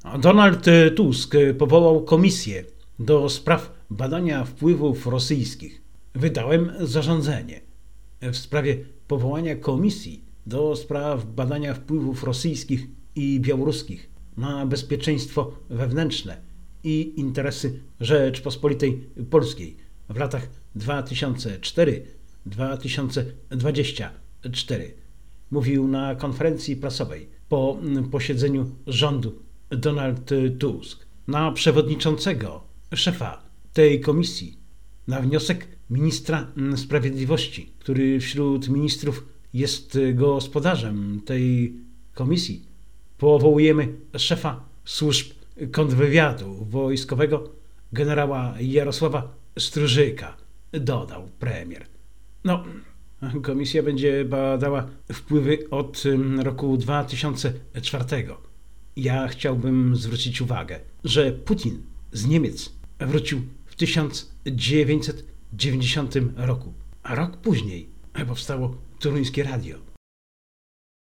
Donald Tusk powołał komisję do spraw badania wpływów rosyjskich. Wydałem zarządzenie w sprawie powołania komisji do spraw badania wpływów rosyjskich i białoruskich na bezpieczeństwo wewnętrzne i interesy Rzeczpospolitej Polskiej w latach 2004-2024. Mówił na konferencji prasowej po posiedzeniu rządu Donald Tusk. Na przewodniczącego, szefa tej komisji, na wniosek ministra sprawiedliwości, który wśród ministrów jest gospodarzem tej komisji, powołujemy szefa służb kontrwywiadu wojskowego, generała Jarosława Strużyka, dodał premier. Komisja będzie badała wpływy od roku 2004. Ja chciałbym zwrócić uwagę, że Putin z Niemiec wrócił w 1990 roku, a rok później powstało Toruńskie Radio.